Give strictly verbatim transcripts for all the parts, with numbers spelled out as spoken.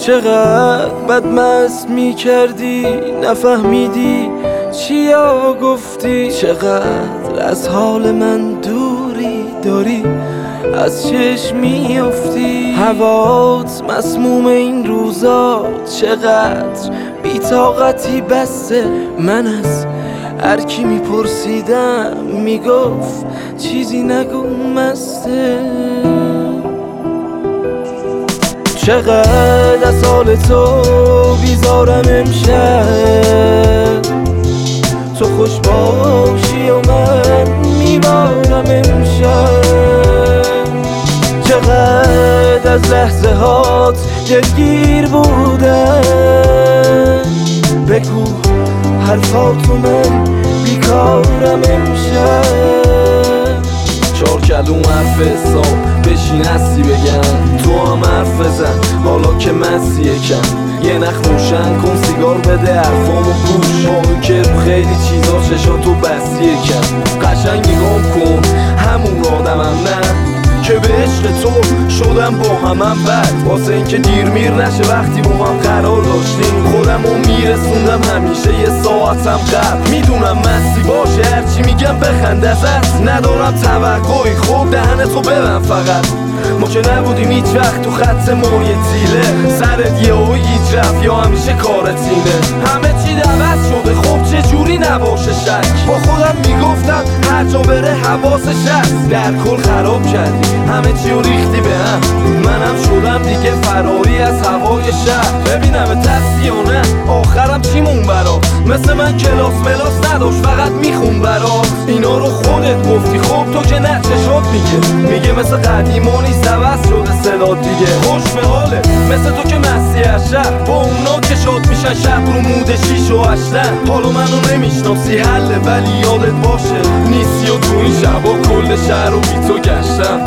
چقدر بدمست میکردی نفهمیدی چیا گفتی، چقدر از حال من دوری داری از چشم میافتی، هوات مسموم این روزا چقدر بی‌طاقتی بسته، من از هر کی میپرسیدم میگفت چیزی نگو مسته. چقدر از حال تو بیزارم امشب، تو خوش باشی و من میبارم امشب، چقدر از لحظه هات دلگیر بودم، بگو حرفاتو من بیکارم امشب. چار کلوم حرف حساب بشین هستی بگم، تو هم حرف بزن حالا که مسی یکم، یه نخ روشن کن سیگار بده حرفامو گوش، با اون که خیلی چیزا چشاتو بستی یکم، قشنگ نگام کن همون آدمم نه که به عشق تو شدم با همم بد، واسه اینکه دیر میر نشه وقتی با هم قرار داشتیم، خودمو میرسوندم همیشه یه ساعتم قبل، میدونم مستی باشه هرچی میگم بخند ازت، ندارم توقعی خوب دهنتو ببن فقط، ما که نبودیم هیچ وقت تو خط ما یه تیله، سرت یه او هیچ رفت یا همیشه کارت اینه، همه چی عوض شده خب چه جوری نباشه شک، با خودم میگفتم هر جا بره حواسش هست، در کل خراب کردی همه چی رو ریختی به هم، منم شدم دیگه فراری از هوای شهر، ببینم دستی یا نه آخرم چی مون برات، مثل من کلاس ملاس نداشت فقط میخون برات، اینا رو خودت گفتی خب تو که نه چشات میگه، میگه مثل قدیما نیست عوض شده صدات دیگه، خوش به حاله مثل تو که مسیح از شهر، با اونا که شاد میشن شب رو مود شیش و هشتن، حالا منو نمیشناسی حله ولی یادت باشه نیستی و تو این شبا کل شهر رو بی تو گشتم.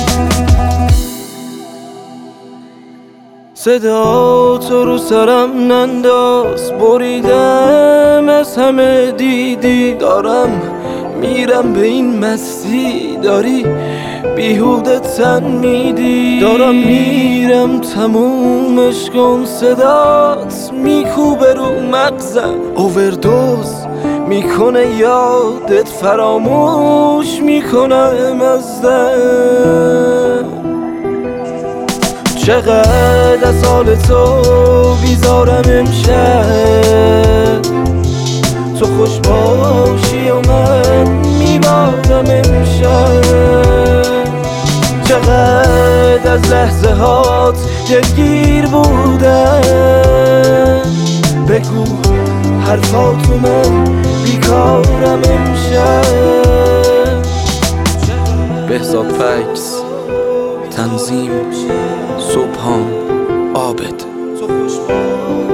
صدا تو رو سرم ننداز بریدم از همه دیدی، دارم میرم به این مستی داری بیهوده تن میدی، دارم میرم تمومش کن صدات میکوبه رو مغزم، اووردوز میکنه یادت فراموش میکنم ازدم، چقدر از حال تو بیزارم امشب، تو خوش باشی و من میبارم امشب، چقدر از لحظه هات دلگیر بودم، بگو حرفاتو من بیکارم امشب. بهزاد فکس، تنظیم صبحان عابد.